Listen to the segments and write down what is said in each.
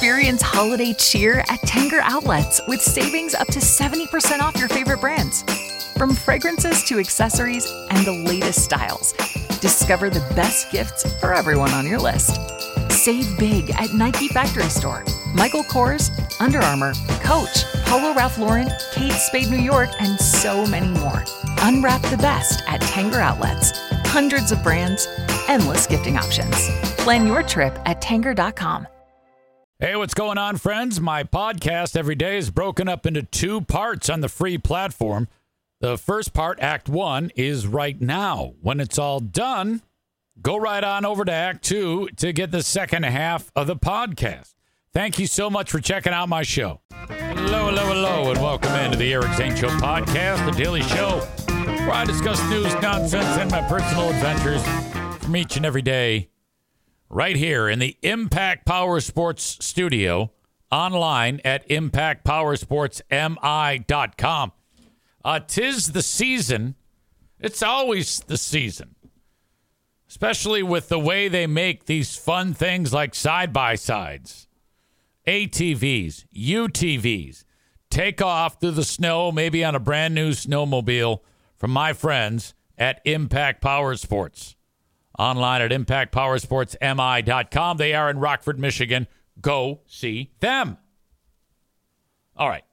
Experience holiday cheer at Tanger Outlets with savings up to 70% off your favorite brands. From fragrances to accessories and the latest styles, discover the best gifts for everyone on your list. Save big at Nike Factory Store, Michael Kors, Under Armour, Coach, Polo Ralph Lauren, Kate Spade New York, and so many more. Unwrap the best at Tanger Outlets. Hundreds of brands, endless gifting options. Plan your trip at Tanger.com. Hey, what's going on, friends? My podcast every day is broken up into two parts on the free platform. The first part, Act 1, is right now. When it's all done, go right on over to Act 2 to get the second half of the podcast. Thank you so much for checking out my show. Hello, and welcome into the Eric Zane Show podcast, the daily show where I discuss news, nonsense, and my personal adventures from each and every day right here in the Impact Power Sports studio, online at impactpowersportsmi.com. 'Tis the season. It's always the season, especially with the way they make these fun things like side-by-sides, ATVs, UTVs, take off through the snow, maybe on a brand new snowmobile from my friends at Impact Power Sports. Online at impactpowersportsmi.com. They are in Rockford, Michigan. Go see them. All right.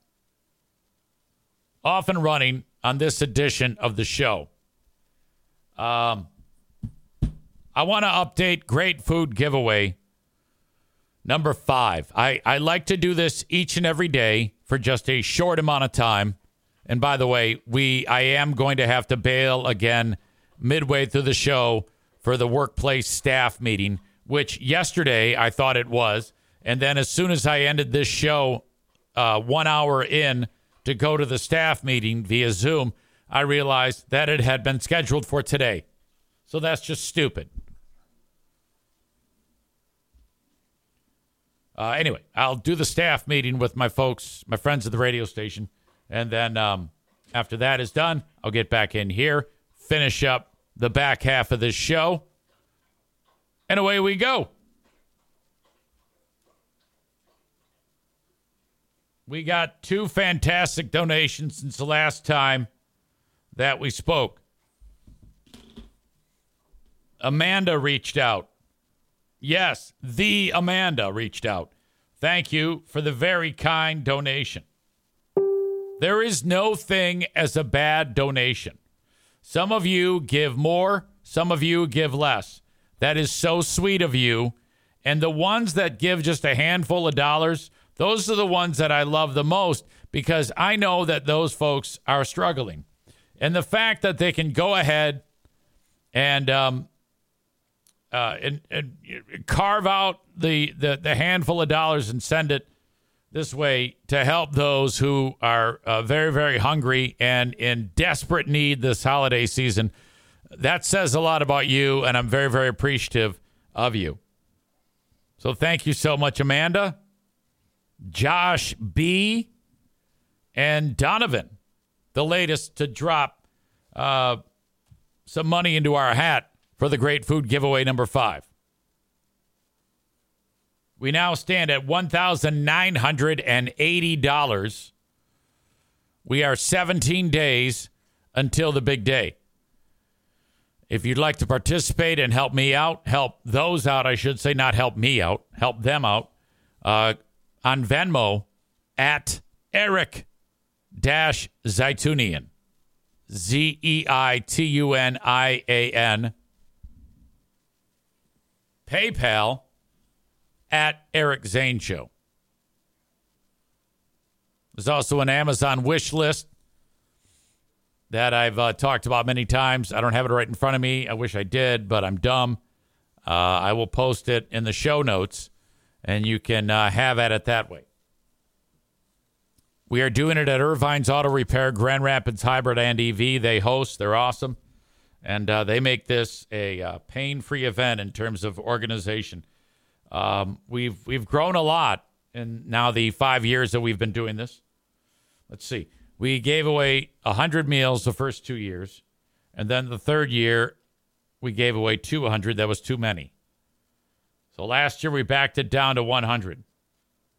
Off and running on this edition of the show. I want to update Great Food Giveaway number 5. I like to do this each and every day for just a short amount of time. And by the way, I am going to have to bail again midway through the show for the workplace staff meeting, which yesterday I thought it was. And then as soon as I ended this show 1 hour in to go to the staff meeting via Zoom, I realized that it had been scheduled for today. So that's just stupid. Anyway, I'll do the staff meeting with my folks, my friends at the radio station. And then after that is done, I'll get back in here, finish up the back half of this show, and away we go. We got 2 fantastic donations since the last time that we spoke. Amanda reached out. Yes, the Amanda reached out. Thank you for the very kind donation. There is no thing as a bad donation. Some of you give more, some of you give less. That is so sweet of you. And the ones that give just a handful of dollars, those are the ones that I love the most because I know that those folks are struggling. And the fact that they can go ahead and carve out the handful of dollars and send it this way to help those who are very, very hungry and in desperate need this holiday season. That says a lot about you, and I'm very, very appreciative of you. So thank you so much, Amanda, Josh B., and Donovan, the latest to drop some money into our hat for the Great Food Giveaway number 5. We now stand at $1,980. We are 17 days until the big day. If you'd like to participate and help me out, help those out, I should say, not help me out, help them out, on Venmo at Eric-Zaitunian, Zeitunian, PayPal at Eric Zane Show. There's also an Amazon wish list that I've talked about many times. I don't have it right in front of me. I wish I did, but I'm dumb. I will post it in the show notes, and you can have at it that way. We are doing it at Irvine's Auto Repair, Grand Rapids Hybrid and EV. They host. They're awesome. And they make this a pain-free event in terms of organization. We've grown a lot in now the 5 years that we've been doing this. Let's see. We gave away 100 meals the first 2 years. And then the third year, we gave away 200. That was too many. So last year, we backed it down to 100.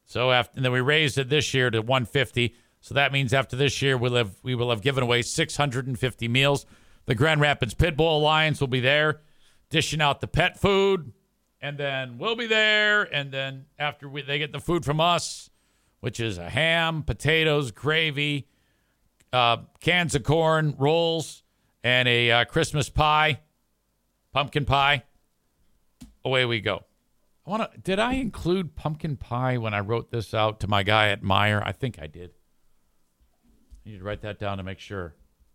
So and then we raised it this year to 150. So that means after this year, we will have given away 650 meals. The Grand Rapids Pit Bull Alliance will be there, dishing out the pet food. And then we'll be there. And then after they get the food from us, which is a ham, potatoes, gravy, cans of corn, rolls, and a Christmas pie, pumpkin pie. Away we go. Did I include pumpkin pie when I wrote this out to my guy at Meijer? I think I did. I need to write that down to make sure.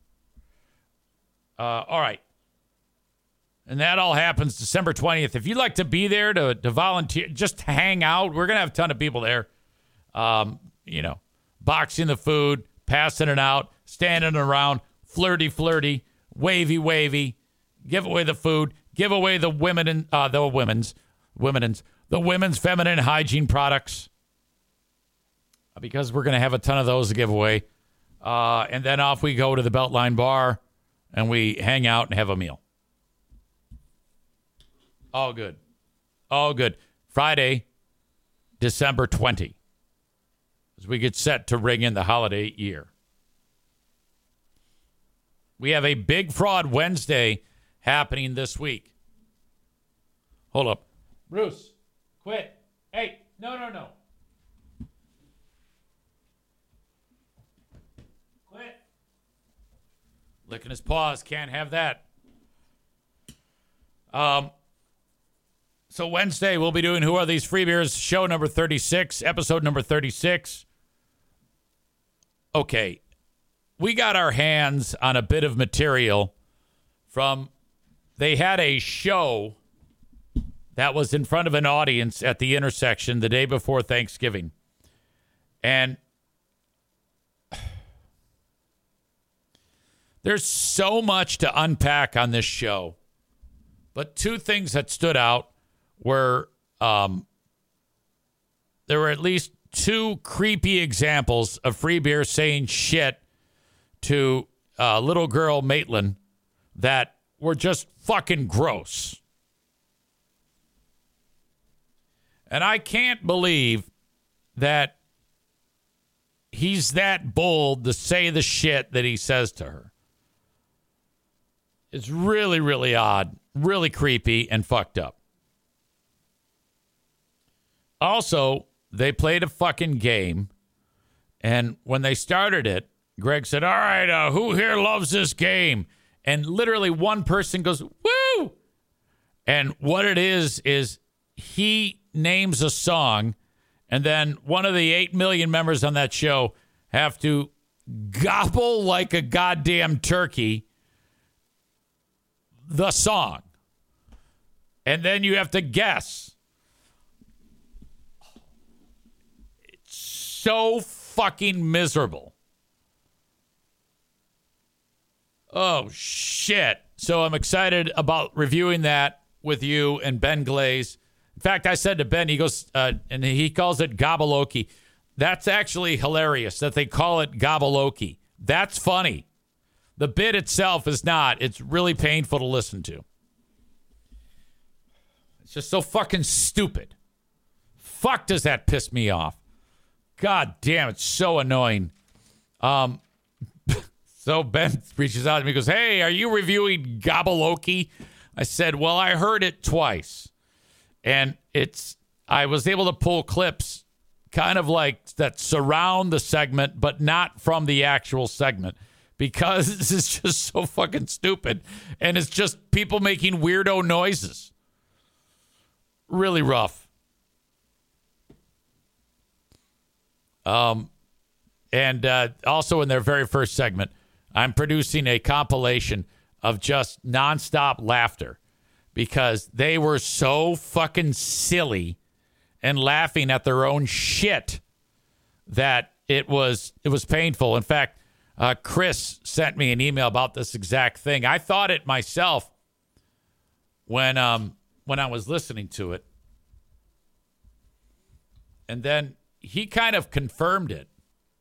All right. And that all happens December 20th. If you'd like to be there to volunteer, just to hang out, we're going to have a ton of people there. Boxing the food, passing it out, standing around, flirty, wavy, give away the food, give away the women's feminine hygiene products, because we're going to have a ton of those to give away. And then off we go to the Beltline Bar, and we hang out and have a meal. All good. Friday, December 20, as we get set to ring in the holiday year. We have a Big Fraud Wednesday happening this week. Hold up. Bruce, quit. Hey, no. Quit. Licking his paws. Can't have that. So Wednesday, we'll be doing Who Are These Free Beers? Show number 36, episode number 36. Okay. We got our hands on a bit of material they had a show that was in front of an audience at the intersection the day before Thanksgiving. And there's so much to unpack on this show. But two things that stood out were there were at least two creepy examples of free beer saying shit to little girl Maitland that were just fucking gross. And I can't believe that he's that bold to say the shit that he says to her. It's really, really odd, really creepy, and fucked up. Also, they played a fucking game, and when they started it, Greg said, all right, who here loves this game? And literally one person goes, woo! And what it is he names a song, and then one of the 8 million members on that show have to gobble like a goddamn turkey the song. And then you have to guess. It's so fucking miserable. Oh, shit. So I'm excited about reviewing that with you and Ben Glaze. In fact, I said to Ben, he goes, and he calls it Goboloki. That's actually hilarious that they call it Goboloki. That's funny. The bit itself is not. It's really painful to listen to. It's just so fucking stupid. Fuck, does that piss me off. God damn, it's so annoying. So Ben reaches out to me and goes, hey, are you reviewing Goboloki? I said, well, I heard it twice. And I was able to pull clips kind of like that surround the segment, but not from the actual segment, because this is just so fucking stupid. And it's just people making weirdo noises. Really rough. And also in their very first segment, I'm producing a compilation of just nonstop laughter because they were so fucking silly and laughing at their own shit that it was painful. In fact, Chris sent me an email about this exact thing. I thought it myself when I was listening to it. And then he kind of confirmed it.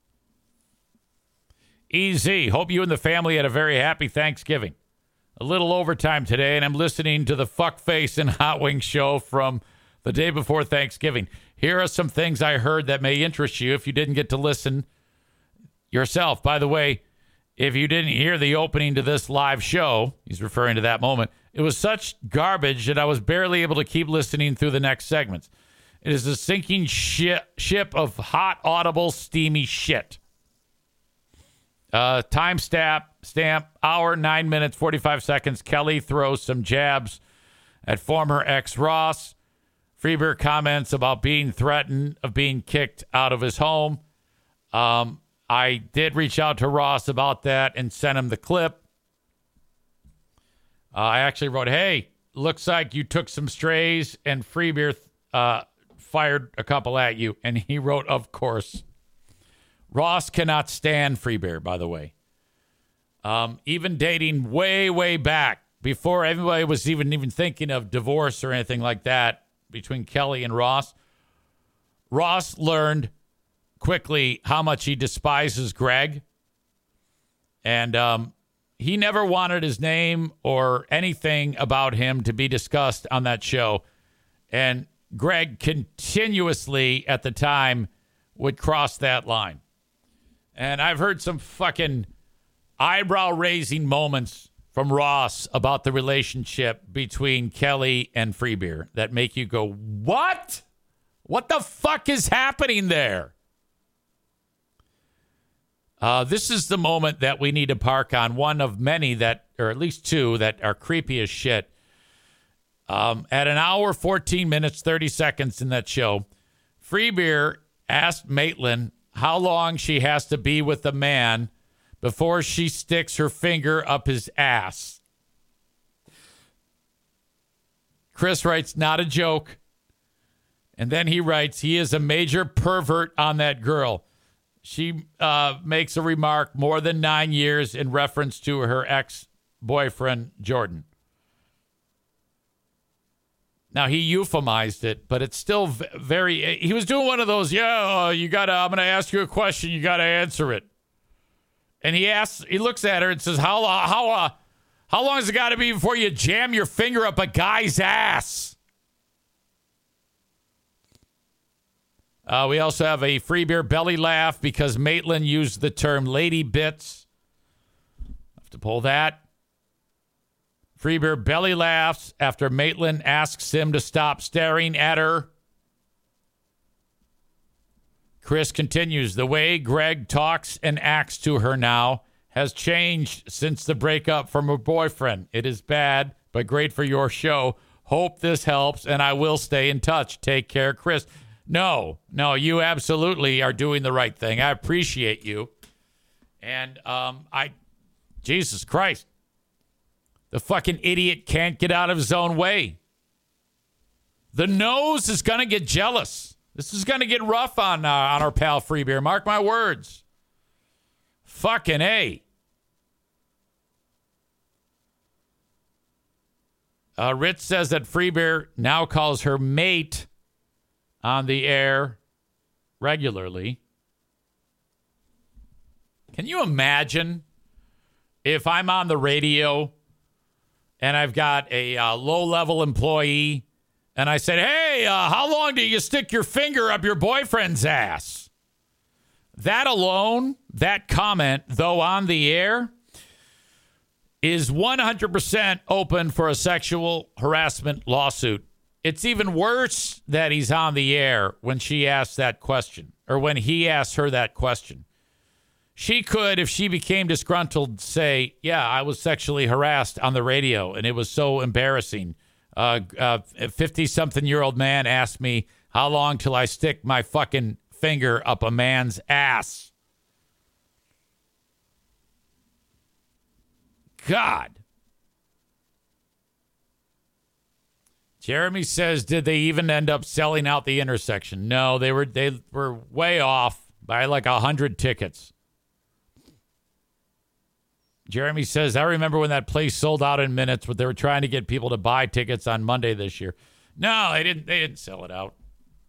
EZ, hope you and the family had a very happy Thanksgiving. A little overtime today, and I'm listening to the Fuckface and Hot Wing show from the day before Thanksgiving. Here are some things I heard that may interest you if you didn't get to listen yourself. By the way, if you didn't hear the opening to this live show, he's referring to that moment, it was such garbage that I was barely able to keep listening through the next segments. It is a sinking ship of hot, audible, steamy shit. Time stamp, hour, 9 minutes, 45 seconds. Kelly throws some jabs at former ex Ross. Freeber comments about being threatened of being kicked out of his home. I did reach out to Ross about that and sent him the clip. I actually wrote, hey, looks like you took some strays and Freeber fired a couple at you. And he wrote, of course. Ross cannot stand Freeber, by the way. Even dating way, way back, before everybody was even thinking of divorce or anything like that between Kelly and Ross, Ross learned quickly how much he despises Greg. And he never wanted his name or anything about him to be discussed on that show. And Greg continuously at the time would cross that line. And I've heard some fucking eyebrow-raising moments from Ross about the relationship between Kelly and Freeber that make you go, what? What the fuck is happening there? This is the moment that we need to park on, one of many that, or at least two, that are creepy as shit. At an hour, 14 minutes, 30 seconds in that show, Freeber asked Maitland how long she has to be with the man before she sticks her finger up his ass. Chris writes, not a joke. And then he writes, he is a major pervert on that girl. She makes a remark more than 9 years in reference to her ex-boyfriend, Jordan. Now, he euphemized it, but it's still very... He was doing one of those, I'm going to ask you a question, you got to answer it. And he looks at her and says, how long has it got to be before you jam your finger up a guy's ass? We also have a Freeber belly laugh because Maitland used the term lady bits. Have to pull that. Freeber belly laughs after Maitland asks him to stop staring at her. Chris continues, the way Greg talks and acts to her now has changed since the breakup from her boyfriend. It is bad, but great for your show. Hope this helps, and I will stay in touch. Take care, Chris. No, you absolutely are doing the right thing. I appreciate you. And Jesus Christ. The fucking idiot can't get out of his own way. The nose is going to get jealous. This is going to get rough on our pal Freeber. Mark my words. Fucking A. Rich says that Freeber now calls her mate on the air regularly. Can you imagine if I'm on the radio and I've got a low-level employee, and I said, hey, how long do you stick your finger up your boyfriend's ass? That alone, that comment, though on the air, is 100% open for a sexual harassment lawsuit. It's even worse that he's on the air when she asks that question, or when he asks her that question. She could, if she became disgruntled, say, yeah, I was sexually harassed on the radio, and it was so embarrassing. A 50-something-year-old man asked me, how long till I stick my fucking finger up a man's ass? God. Jeremy says, did they even end up selling out the intersection? No, they were way off by like 100 tickets. Jeremy says, I remember when that place sold out in minutes, but they were trying to get people to buy tickets on Monday this year. No, they didn't sell it out.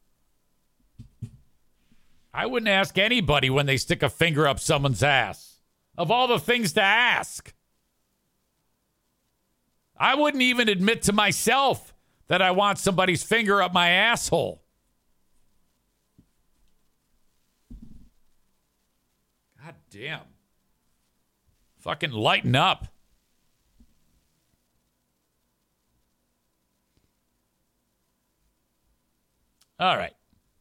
I wouldn't ask anybody when they stick a finger up someone's ass. Of all the things to ask. I wouldn't even admit to myself that I want somebody's finger up my asshole. God damn. Fucking lighten up. All right.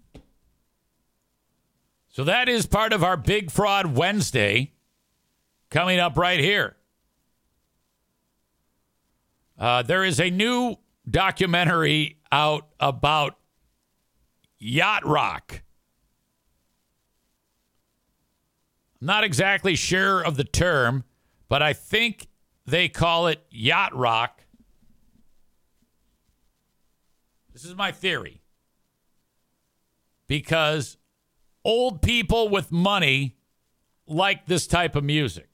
So that is part of our Big Fraud Wednesday coming up right here. There is a new documentary out about yacht rock. I'm not exactly sure of the term, but I think they call it yacht rock. This is my theory. Because old people with money like this type of music.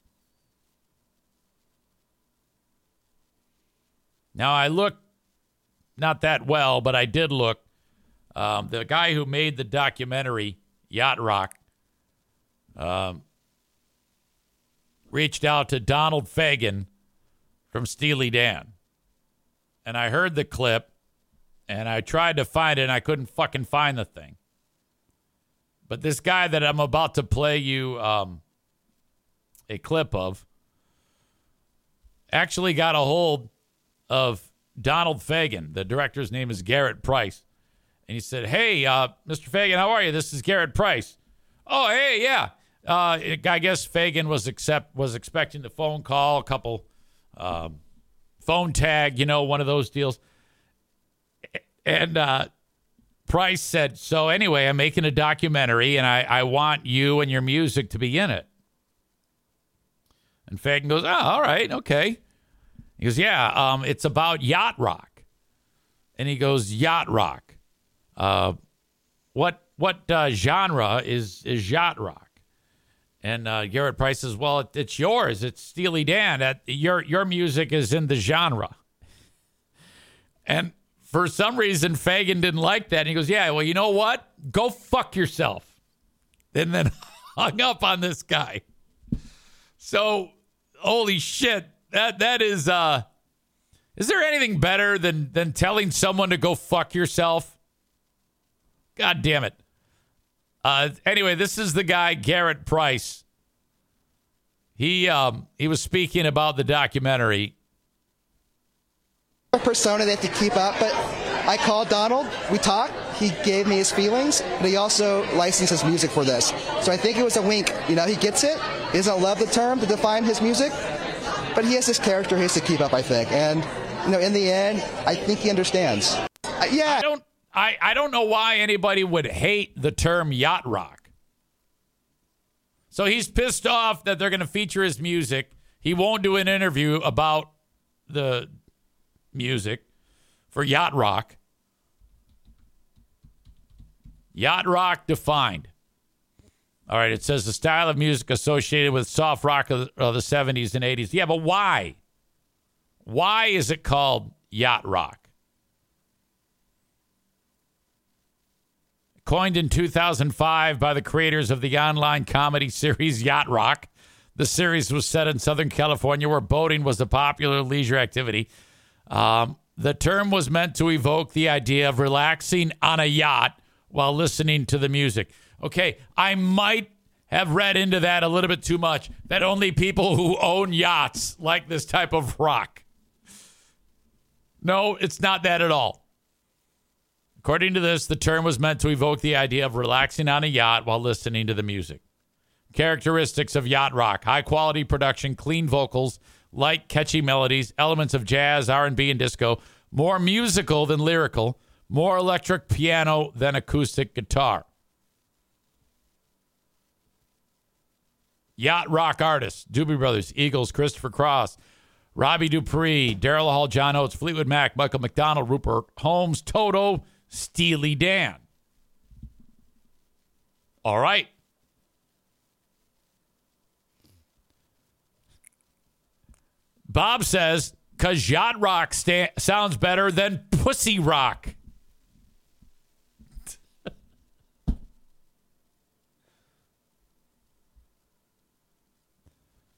Now, I look not that well, but I did look. The guy who made the documentary, Yacht Rock, reached out to Donald Fagen from Steely Dan. And I heard the clip, and I tried to find it, and I couldn't fucking find the thing. But this guy that I'm about to play you a clip of actually got a hold of Donald Fagen. The director's name is Garrett Price. And he said, hey, Mr. Fagen, how are you? This is Garrett Price. Oh, hey, yeah. I guess Fagen was expecting the phone call, a couple phone tag, one of those deals. And Price said, so anyway, I'm making a documentary, and I want you and your music to be in it. And Fagen goes, oh, all right, okay. He goes, yeah, it's about yacht rock. And he goes, yacht rock. What genre is yacht rock? And Garrett Price says, well, it's yours. It's Steely Dan. Your music is in the genre. And for some reason, Fagen didn't like that. And he goes, yeah, well, you know what? Go fuck yourself. And then hung up on this guy. So, holy shit. That is there anything better than telling someone to go fuck yourself? God damn it. Anyway, this is the guy, Garrett Price. He was speaking about the documentary. Persona they have to keep up, but I called Donald, we talked, he gave me his feelings, but he also licensed his music for this. So I think it was a wink. He gets it. He doesn't love the term to define his music, but he has this character he has to keep up, I think. And, in the end, I think he understands. Yeah. I don't know why anybody would hate the term yacht rock. So he's pissed off that they're going to feature his music. He won't do an interview about the music for yacht rock. Yacht rock defined. All right, it says the style of music associated with soft rock of the 70s and 80s. Yeah, but why? Why is it called yacht rock? Coined in 2005 by the creators of the online comedy series Yacht Rock, the series was set in Southern California where boating was a popular leisure activity. The term was meant to evoke the idea of relaxing on a yacht while listening to the music. Okay, I might have read into that a little bit too much, that only people who own yachts like this type of rock. No, it's not that at all. According to this, the term was meant to evoke the idea of relaxing on a yacht while listening to the music. Characteristics of yacht rock: high-quality production, clean vocals, light, catchy melodies, elements of jazz, R&B, and disco, more musical than lyrical, more electric piano than acoustic guitar. Yacht rock artists: Doobie Brothers, Eagles, Christopher Cross, Robbie Dupree, Daryl Hall, John Oates, Fleetwood Mac, Michael McDonald, Rupert Holmes, Toto, Steely Dan. All right. Bob says, because yacht rock sounds better than pussy rock.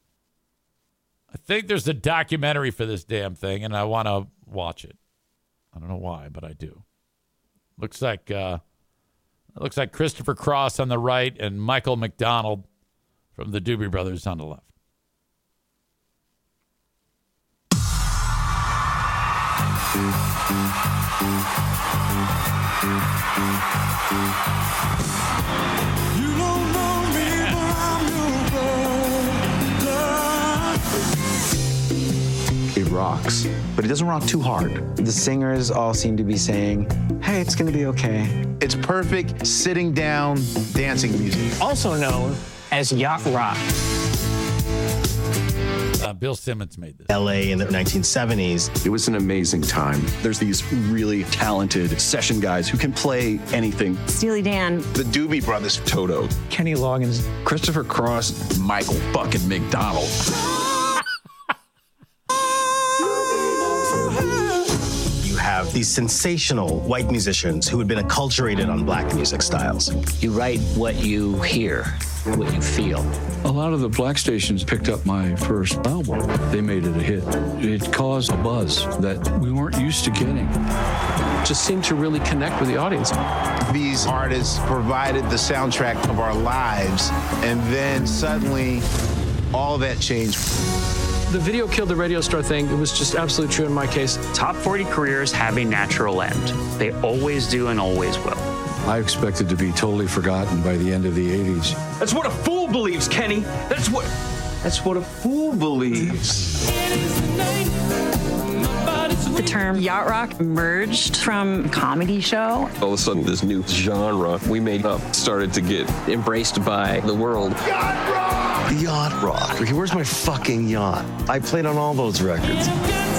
I think there's a documentary for this damn thing, and I want to watch it. I don't know why, but I do. Looks like Christopher Cross on the right and Michael McDonald from the Doobie Brothers on the left. You don't know me, but I'm your brother. It rocks, but it doesn't rock too hard. The singers all seem to be saying, hey, it's going to be okay. It's perfect sitting down dancing music. Also known as yacht rock. Bill Simmons made this. LA in the 1970s. It was an amazing time. There's these really talented session guys who can play anything. Steely Dan. The Doobie Brothers. Toto. Kenny Loggins. Christopher Cross. Michael fucking McDonald. You have these sensational white musicians who had been acculturated on black music styles. You write what you hear, what you feel. A lot of the black stations picked up my first album. They made it a hit. It caused a buzz that we weren't used to getting. Just seemed to really connect with the audience. These artists provided the soundtrack of our lives, and then suddenly all that changed. The video killed the radio star thing. It was just absolutely true in my case. Top 40 careers have a natural end. They always do and always will. I expected to be totally forgotten by the end of the 80s. That's what a fool believes, Kenny. That's what a fool believes. The term yacht rock emerged from a comedy show. All of a sudden, this new genre we made up started to get embraced by the world. Yacht rock! Yacht rock. Okay, where's my fucking yacht? I played on all those records.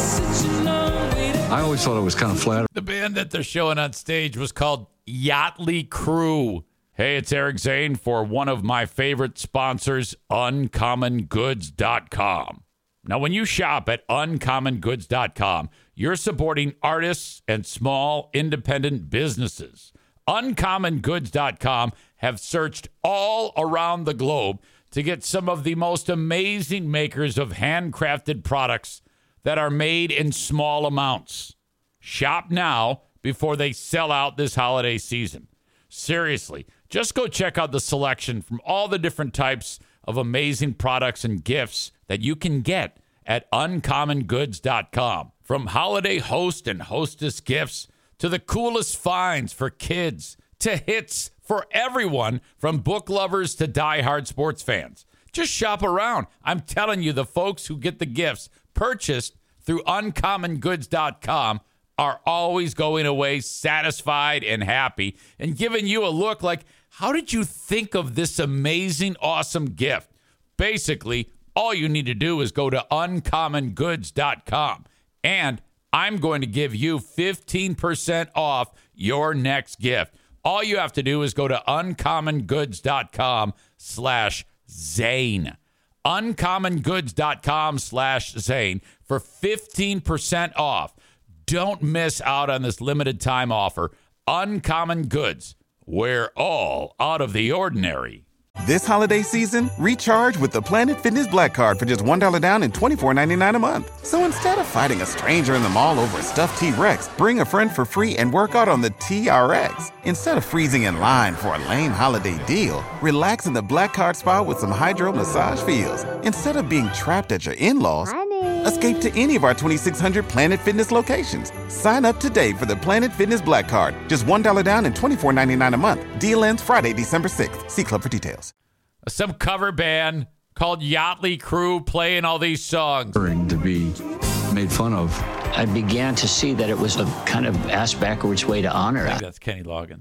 I always thought it was kind of flat. The band that they're showing on stage was called Yachtly Crew. Hey, it's Eric Zane for one of my favorite sponsors, UncommonGoods.com. Now, when you shop at UncommonGoods.com, you're supporting artists and small independent businesses. UncommonGoods.com have searched all around the globe to get some of the most amazing makers of handcrafted products that are made in small amounts. Shop now before they sell out this holiday season. Seriously, just go check out the selection from all the different types of amazing products and gifts that you can get at UncommonGoods.com. From holiday host and hostess gifts to the coolest finds for kids to hits for everyone from book lovers to diehard sports fans. Just shop around. I'm telling you, the folks who get the gifts purchased through UncommonGoods.com are always going away satisfied and happy and giving you a look like, how did you think of this amazing, awesome gift? Basically, all you need to do is go to UncommonGoods.com, and I'm going to give you 15% off your next gift. All you have to do is go to UncommonGoods.com/Zane. UncommonGoods.com/Zane for 15% off. Don't miss out on this limited time offer. Uncommon Goods, where all out of the ordinary. This holiday season, recharge with the Planet Fitness Black Card for just $1 down and $24.99 a month. So instead of fighting a stranger in the mall over a stuffed T-Rex, bring a friend for free and work out on the TRX. Instead of freezing in line for a lame holiday deal, relax in the Black Card spa with some hydro massage feels. Instead of being trapped at your in-laws, escape to any of our 2,600 Planet Fitness locations. Sign up today for the Planet Fitness Black Card. Just $1 down and $24.99 a month. Deal ends Friday, December 6th. See Club for details. Some cover band called Yachtly Crew playing all these songs. To be made fun of. I began to see that it was a kind of ass-backwards way to honor I think that's Kenny Loggins.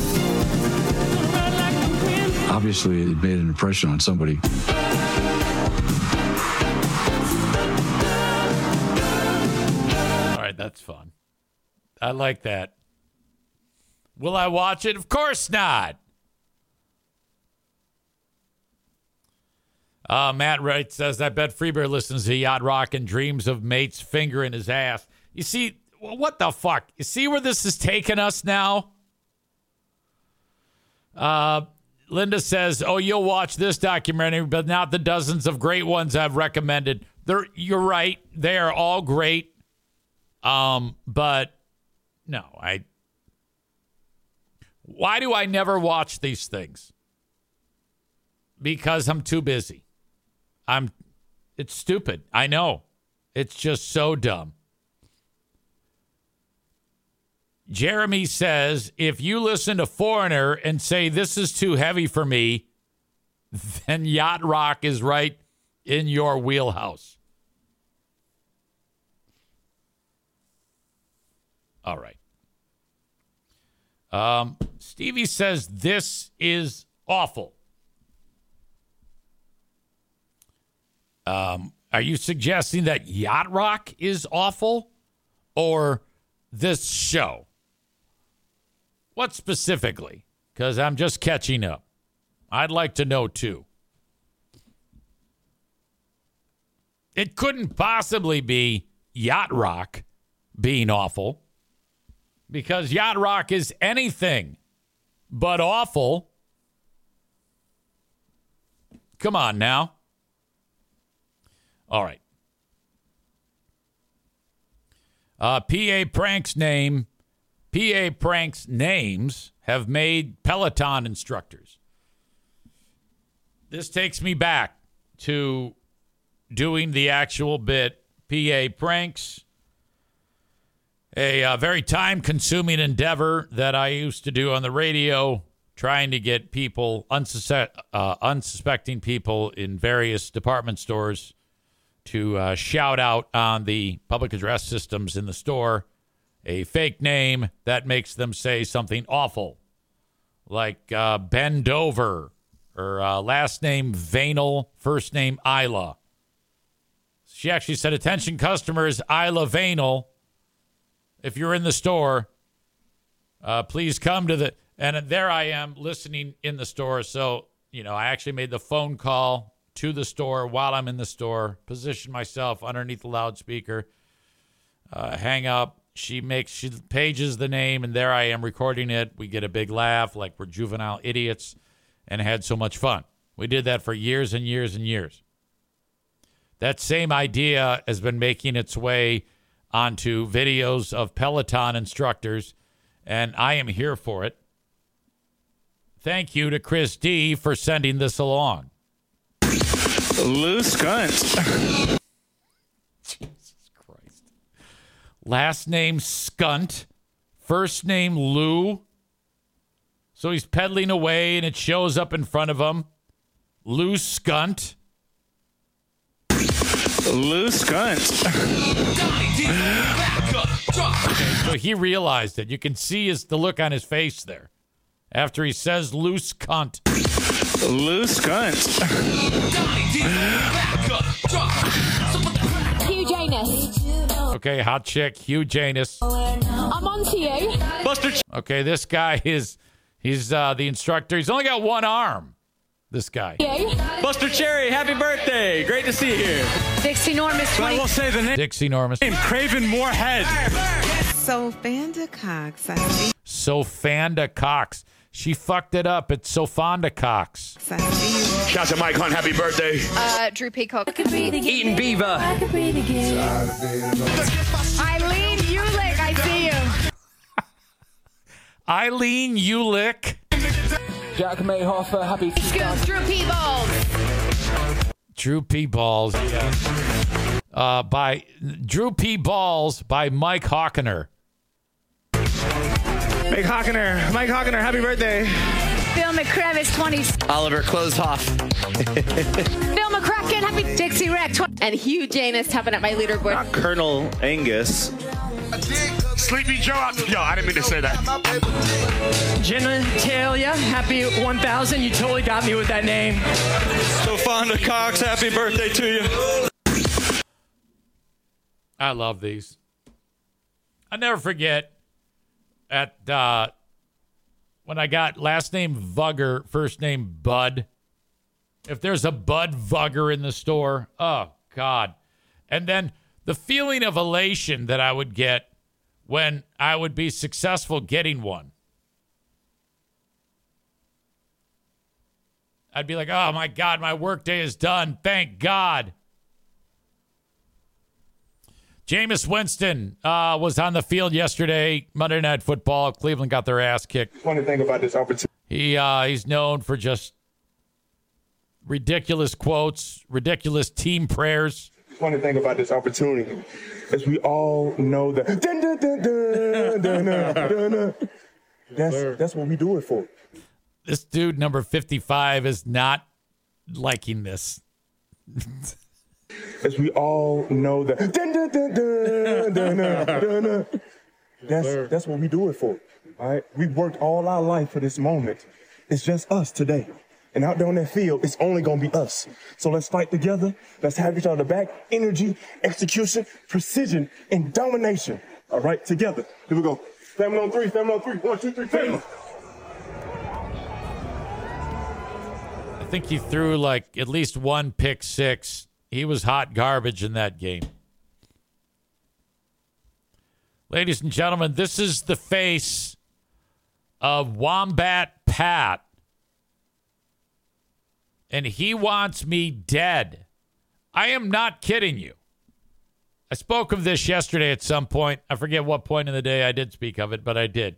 Obviously, it made an impression on somebody. All right, that's fun. I like that. Will I watch it? Of course not. Matt Wright says, I bet Freebear listens to Yacht Rock and dreams of mates finger in his ass. You see, what the fuck? You see where this is taking us now? Linda says, oh, you'll watch this documentary, but not the dozens of great ones I've recommended. You're right. They are all great. But No, why do I never watch these things? Because I'm too busy. It's stupid. I know. It's just so dumb. Jeremy says, if you listen to Foreigner and say this is too heavy for me, then Yacht Rock is right in your wheelhouse. All right. Stevie says this is awful. Are you suggesting that Yacht Rock is awful or this show? What specifically? Because I'm just catching up. I'd like to know, too. It couldn't possibly be Yacht Rock being awful, because Yacht Rock is anything but awful. Come on now. All right. PA Prank's names have made Peloton instructors. This takes me back to doing the actual bit. PA Pranks, a very time-consuming endeavor that I used to do on the radio, trying to get people, unsuspecting people in various department stores to shout out on the public address systems in the store a fake name that makes them say something awful, like Ben Dover, or last name Vainel, first name Isla. She actually said, attention customers, Isla Vainel, if you're in the store, please come to the... And there I am listening in the store. So, I actually made the phone call to the store while I'm in the store, position myself underneath the loudspeaker, hang up. She pages the name, and there I am recording it. We get a big laugh like we're juvenile idiots and had so much fun. We did that for years and years and years. That same idea has been making its way onto videos of Peloton instructors, and I am here for it. Thank you to Chris D. for sending this along. Lou Skunt. Jesus Christ. Last name Skunt. First name Lou. So he's pedaling away and it shows up in front of him. Lou Skunt. Lou Skunt. Okay, so he realized it. You can see the look on his face there. After he says loose cunt. Loose cunt. Hugh Janus. Okay, hot chick, Hugh Janus. I'm on to you. Buster. Okay, this guy he's the instructor. He's only got one arm. This guy. Buster Cherry, happy birthday. Great to see you here. Dixie Normus. I will say the name. Dixie Normus. Craven Moorhead. Sophanda Cox. I see. Sophanda Cox. She fucked it up. It's Sophanda Cox. Shout to Mike Hunt, happy birthday. Drew Peacock. Eaton Beaver. Eileen Ulick, I see you. Eileen Ulick. Jack Mayhofer, happy Drew P. Balls. Drew P. Balls, yes. By Drew P. Balls by Mike Hawkener. Mike Hawkener, happy birthday. Bill McCrevis, 20. Oliver Closehoff. Bill McCracken, happy Dixie Wreck. And Hugh Janus tapping at my leaderboard. Colonel Angus. Sleepy Joe. Yo, I didn't mean to say that. Genitalia, happy 1000. You totally got me with that name. Sophanda Cox, happy birthday to you. I love these. I never forget at when I got last name Vugger, first name Bud. If there's a Bud Vugger in the store, oh, God. And then the feeling of elation that I would get when I would be successful getting one. I'd be like, oh, my God, my workday is done. Thank God. Jameis Winston was on the field yesterday, Monday Night Football. Cleveland got their ass kicked. Funny thing about this opportunity. He's known for just ridiculous quotes, ridiculous team prayers. Funny thing about this opportunity is we all know that that's what we do it for. This dude, number 55, is not liking this. As we all know that that's what we do it for. All right? We worked all our life for this moment. It's just us today. And out there on that field, it's only going to be us. So let's fight together. Let's have each other back. Energy, execution, precision, and domination. All right, together. Here we go. Family on three, family on three. 1, 2, 3, family. I think he threw like at least one pick six. He was hot garbage in that game. Ladies and gentlemen, this is the face of Wombat Pat. And he wants me dead. I am not kidding you. I spoke of this yesterday at some point. I forget what point in the day I did speak of it, but I did.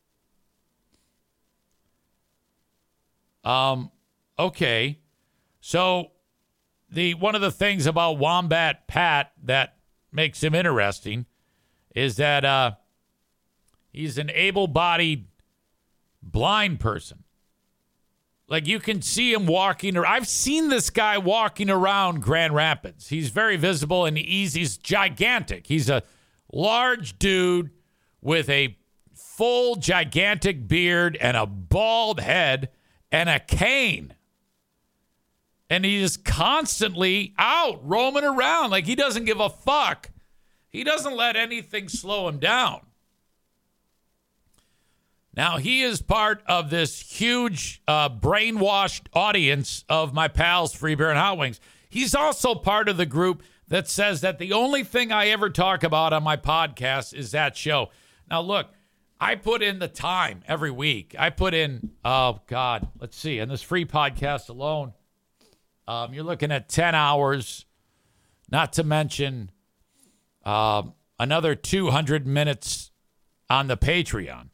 Okay. So one of the things about Wombat Pat that makes him interesting is that he's an able-bodied blind person. Like, you can see him walking. I've seen this guy walking around Grand Rapids. He's very visible, and he's gigantic. He's a large dude with a full, gigantic beard and a bald head and a cane. And he is constantly out roaming around like he doesn't give a fuck. He doesn't let anything slow him down. Now, he is part of this huge brainwashed audience of my pals, Free Beer and Hot Wings. He's also part of the group that says that the only thing I ever talk about on my podcast is that show. Now, look, I put in the time every week. I put in, let's see, in this free podcast alone, you're looking at 10 hours, not to mention another 200 minutes on the Patreon.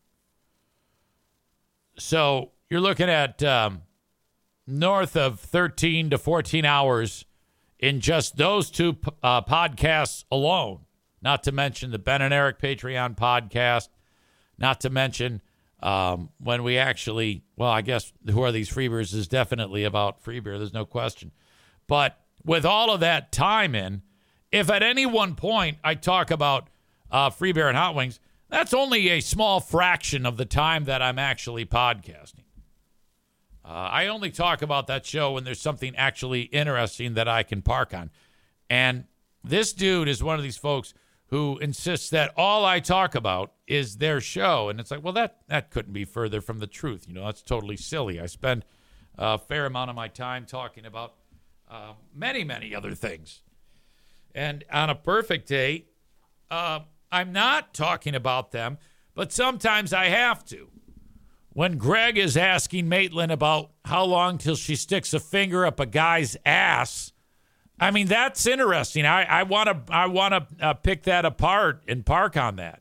So you're looking at north of 13 to 14 hours in just those two podcasts alone, not to mention the Ben and Eric Patreon podcast, not to mention when we actually, I guess Who Are These Freebeers is definitely about free beer. There's no question. But with all of that time in, if at any one point I talk about Free Beer and Hot Wings, that's only a small fraction of the time that I'm actually podcasting. I only talk about that show when there's something actually interesting that I can park on. And this dude is one of these folks who insists that all I talk about is their show. And it's like, well, that couldn't be further from the truth. You know, that's totally silly. I spend a fair amount of my time talking about many, many other things. And on a perfect day, I'm not talking about them, but sometimes I have to. When Greg is asking Maitland about how long till she sticks a finger up a guy's ass, I mean, that's interesting. I want to pick that apart and park on that.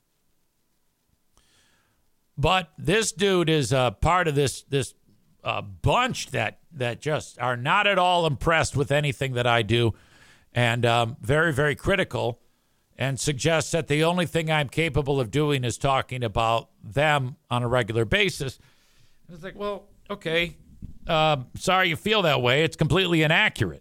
But this dude is a part of this bunch that just are not at all impressed with anything that I do, and very, very critical, and suggests that the only thing I'm capable of doing is talking about them on a regular basis. And it's like, well, okay, sorry you feel that way. It's completely inaccurate.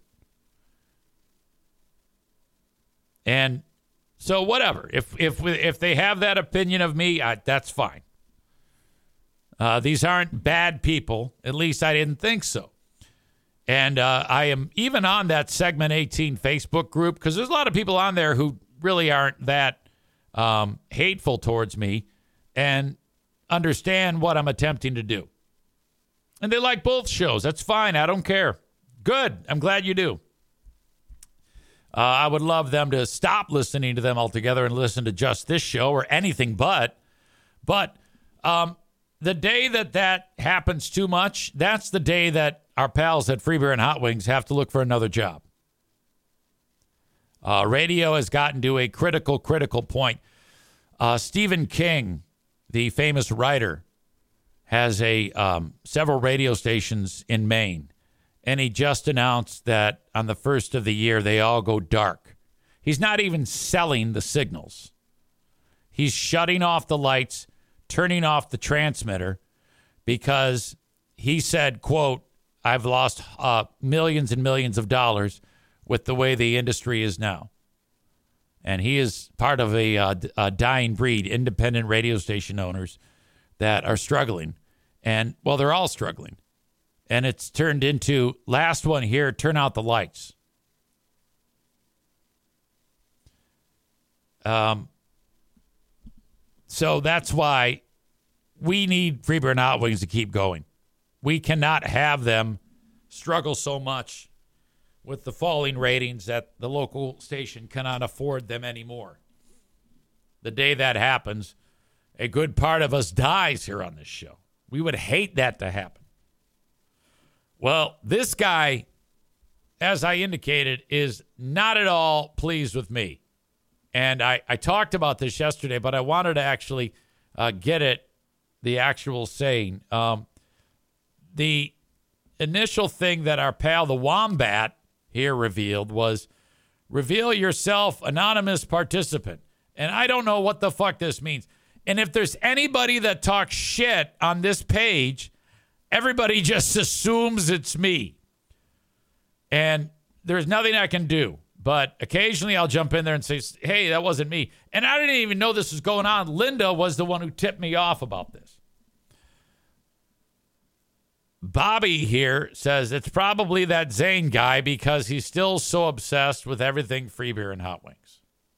And so whatever. If they have that opinion of me, that's fine. These aren't bad people. At least I didn't think so. And I am even on that Segment 18 Facebook group, because there's a lot of people on there who really aren't that hateful towards me and understand what I'm attempting to do. And they like both shows. That's fine. I don't care. Good. I'm glad you do. I would love them to stop listening to them altogether and listen to just this show or anything but. But the day that happens too much, that's the day that our pals at Free Beer and Hot Wings have to look for another job. Radio has gotten to a critical point. Stephen King, the famous writer, has several radio stations in Maine, and he just announced that on the first of the year they all go dark. He's not even selling the signals. He's shutting off the lights, turning off the transmitter, because he said, quote, I've lost millions and millions of dollars with the way the industry is now. And he is part of a dying breed, independent radio station owners that are struggling. And, well, they're all struggling. And it's turned into, last one here, turn out the lights. So that's why we need Freebeer and Hot Wings to keep going. We cannot have them struggle so much with the falling ratings that the local station cannot afford them anymore. The day that happens, a good part of us dies here on this show. We would hate that to happen. Well, this guy, as I indicated, is not at all pleased with me. And I talked about this yesterday, but I wanted to actually get the actual saying. The initial thing that our pal, the Wombat, here revealed was, reveal yourself, anonymous participant. And I don't know what the fuck this means. And if there's anybody that talks shit on this page, everybody just assumes it's me. And there's nothing I can do. But occasionally I'll jump in there and say, hey, that wasn't me. And I didn't even know this was going on. Linda was the one who tipped me off about this. Bobby here says it's probably that Zane guy because he's still so obsessed with everything free beer and hot wings.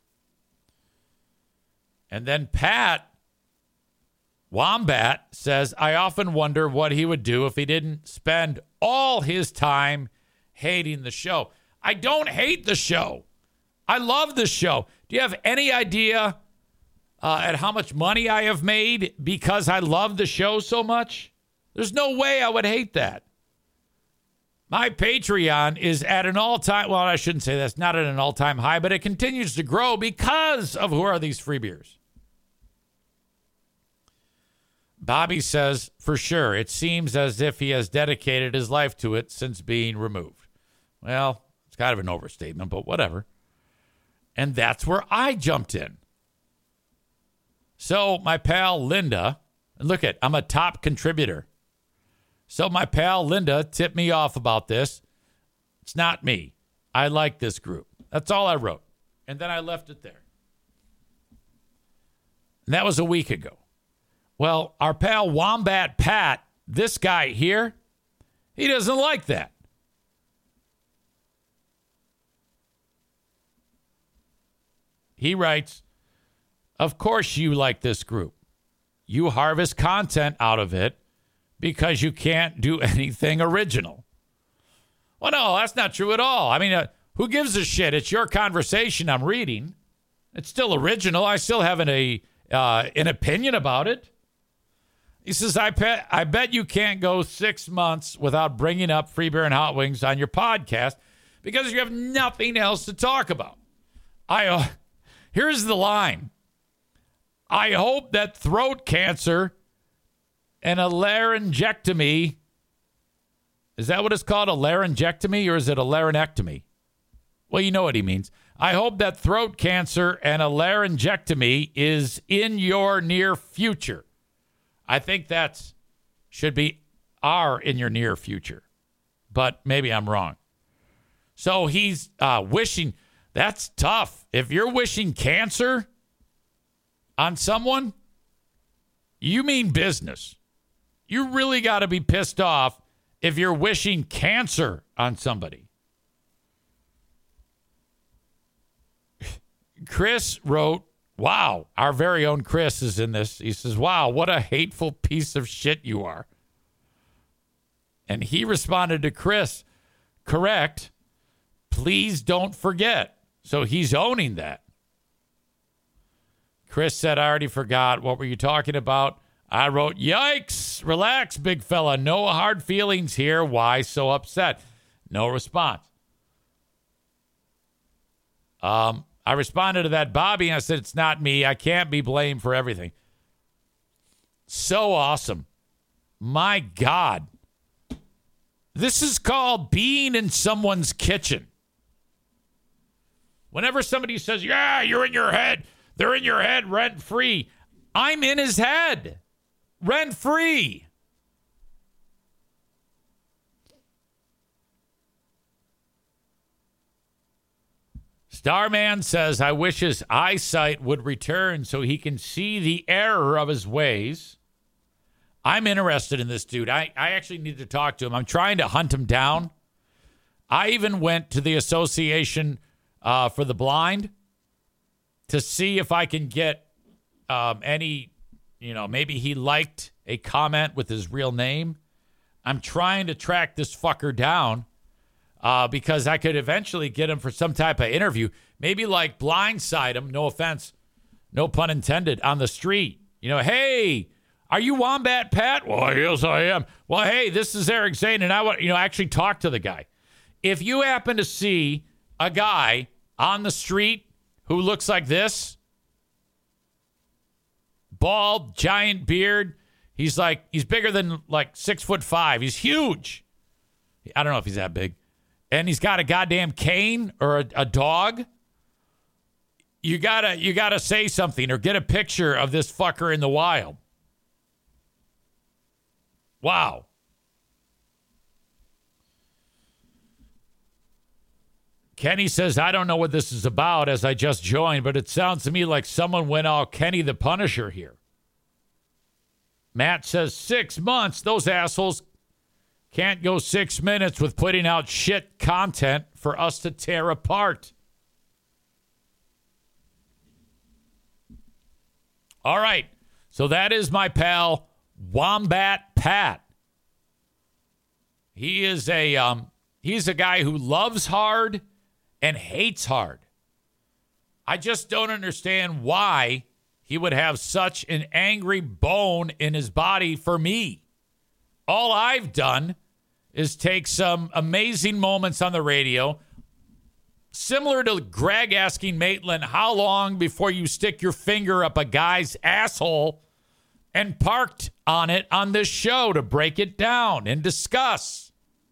And then Pat Wombat says, I often wonder what he would do if he didn't spend all his time hating the show. I don't hate the show. I love the show. Do you have any idea at how much money I have made because I love the show so much? There's no way I would hate that. My Patreon is at an all-time, well, I shouldn't say that's not at an all-time high, but it continues to grow because of Who Are These Free Beers? Bobby says, for sure, it seems as if he has dedicated his life to it since being removed. Well, it's kind of an overstatement, but whatever. And that's where I jumped in. So my pal Linda, and look at, I'm a top contributor. So my pal Linda tipped me off about this. It's not me. I like this group. That's all I wrote. And then I left it there. And that was a week ago. Well, our pal Wombat Pat, this guy here, he doesn't like that. He writes, of course you like this group. You harvest content out of it because you can't do anything original. Well, no, that's not true at all. I mean, who gives a shit? It's your conversation I'm reading. It's still original. I still have an opinion about it. He says, I bet you can't go 6 months without bringing up Free Beer and Hot Wings on your podcast because you have nothing else to talk about. Here's the line. I hope that throat cancer and a laryngectomy, is that what it's called, a laryngectomy, or is it a laryngectomy? Well, you know what he means. I hope that throat cancer and a laryngectomy is in your near future. I think that should be in your near future, but maybe I'm wrong. So he's wishing, that's tough. If you're wishing cancer on someone, you mean business. You really got to be pissed off if you're wishing cancer on somebody. Chris wrote, wow, our very own Chris is in this. He says, wow, what a hateful piece of shit you are. And he responded to Chris, correct, please don't forget. So he's owning that. Chris said, I already forgot. What were you talking about? I wrote, yikes, relax, big fella. No hard feelings here. Why so upset? No response. I responded to that, Bobby, and I said, it's not me. I can't be blamed for everything. So awesome. My God. This is called being in someone's kitchen. Whenever somebody says, yeah, you're in your head, they're in your head rent-free. I'm in his head rent-free. Starman says, I wish his eyesight would return so he can see the error of his ways. I'm interested in this dude. I actually need to talk to him. I'm trying to hunt him down. I even went to the Association for the Blind to see if I can get any, maybe he liked a comment with his real name. I'm trying to track this fucker down because I could eventually get him for some type of interview. Maybe like blindside him, no offense, no pun intended, on the street. Hey, are you Wombat Pat? Well, yes, I am. Well, hey, this is Eric Zane, and I want actually talk to the guy. If you happen to see a guy on the street who looks like this, bald, giant beard, he's bigger than 6'5". He's huge. I don't know if he's that big, and he's got a goddamn cane or a dog. You gotta say something or get a picture of this fucker in the wild. Wow. Kenny says, I don't know what this is about as I just joined, but it sounds to me like someone went all Kenny the Punisher here. Matt says 6 months. Those assholes can't go 6 minutes with putting out shit content for us to tear apart. All right. So that is my pal, Wombat Pat. He is he's a guy who loves hard and hates hard. I just don't understand why he would have such an angry bone in his body for me. All I've done is take some amazing moments on the radio, similar to Greg asking Maitland, how long before you stick your finger up a guy's asshole, and parked on it on this show to break it down and discuss.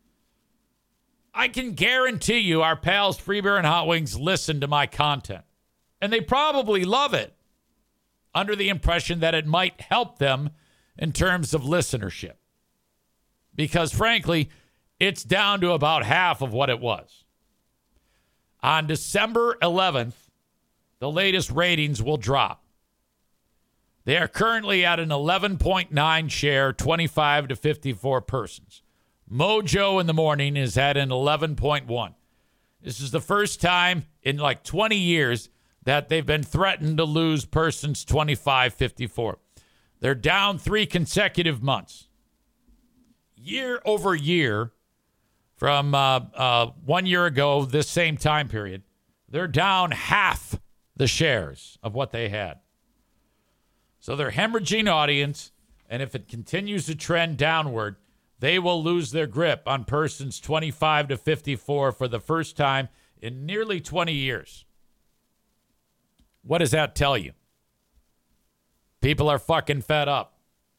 I can guarantee you our pals Free Beer and Hot Wings listen to my content. And they probably love it, under the impression that it might help them in terms of listenership. Because, frankly, it's down to about half of what it was. On December 11th, the latest ratings will drop. They are currently at an 11.9 share, 25 to 54 persons. Mojo in the morning is at an 11.1. This is the first time in 20 years that they've been threatened to lose persons 25-54. They're down 3 consecutive months. Year over year, from 1 year ago, this same time period, they're down half the shares of what they had. So they're hemorrhaging audience, and if it continues to trend downward, they will lose their grip on persons 25 to 54 for the first time in nearly 20 years. What does that tell you? People are fucking fed up.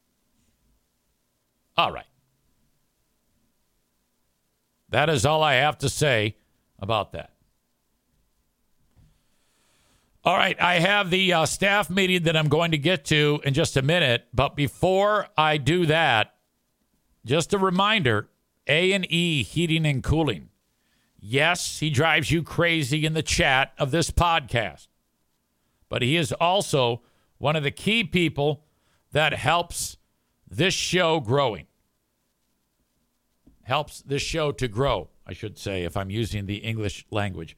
All right. That is all I have to say about that. All right, I have the staff meeting that I'm going to get to in just a minute. But before I do that, just a reminder, A&E Heating and Cooling. Yes, he drives you crazy in the chat of this podcast. But he is also one of the key people that helps this show growing. Helps this show to grow, I should say, if I'm using the English language.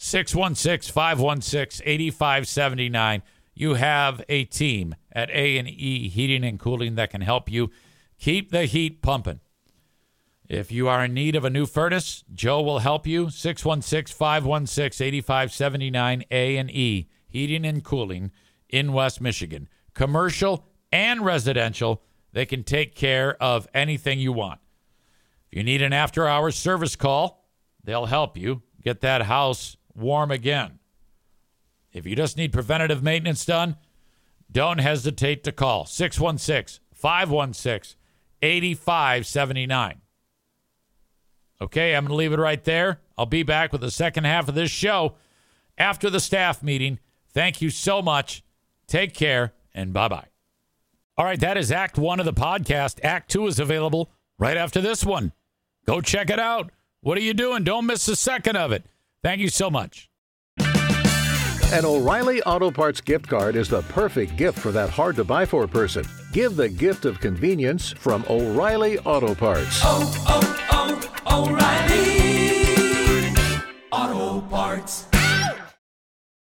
616-516-8579. You have a team at A&E Heating and Cooling that can help you keep the heat pumping. If you are in need of a new furnace, Joe will help you. 616-516-8579. A&E Heating and Cooling in West Michigan. Commercial and residential, they can take care of anything you want. If you need an after-hours service call, they'll help you get that house warm again. If you just need preventative maintenance done, don't hesitate to call 616-516-8579. Okay, I'm going to leave it right there. I'll be back with the second half of this show after the staff meeting. Thank you so much. Take care, and bye-bye. All right, that is Act 1 of the podcast. Act 2 is available right after this one. Go check it out. What are you doing? Don't miss a second of it. Thank you so much. An O'Reilly Auto Parts gift card is the perfect gift for that hard-to-buy-for person. Give the gift of convenience from O'Reilly Auto Parts. O'Reilly Auto Parts.